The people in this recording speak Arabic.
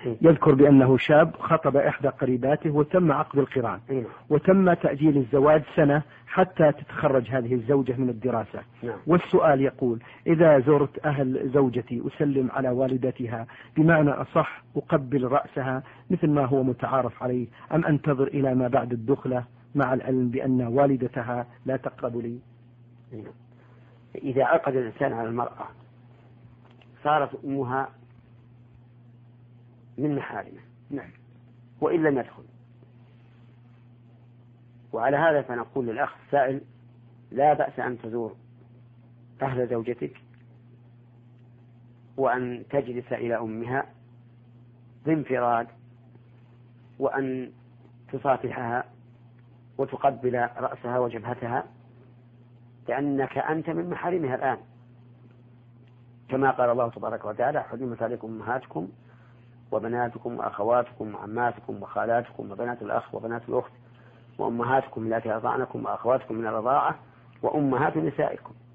يذكر بأنه شاب خطب إحدى قريباته وتم عقد القران وتم تأجيل الزواج سنة حتى تتخرج هذه الزوجة من الدراسة. والسؤال يقول: إذا زرت أهل زوجتي أسلم على والدتها، بمعنى أصح أقبل رأسها مثل ما هو متعارف عليه، أم أنتظر إلى ما بعد الدخلة مع العلم بأن والدتها لا تقرب لي؟ إذا عقد الإنسان على المرأة صارت أمها من محارمه وإن لم يدخل. وعلى هذا فنقول للأخ السائل: لا بأس أن تزور أهل زوجتك وأن تجلس إلى أمها بانفراد، وأن تصافحها وتقبل رأسها وجبهتها، لأنك أنت من محارمها الآن، كما قال الله تبارك وتعالى: حرمت عليكم أمهاتكم وبناتكم وأخواتكم وعماتكم وخالاتكم وبنات الأخ وبنات الأخت وأمهاتكم التي أرضعنكم وأخواتكم من الرضاعة وأمهات نسائكم.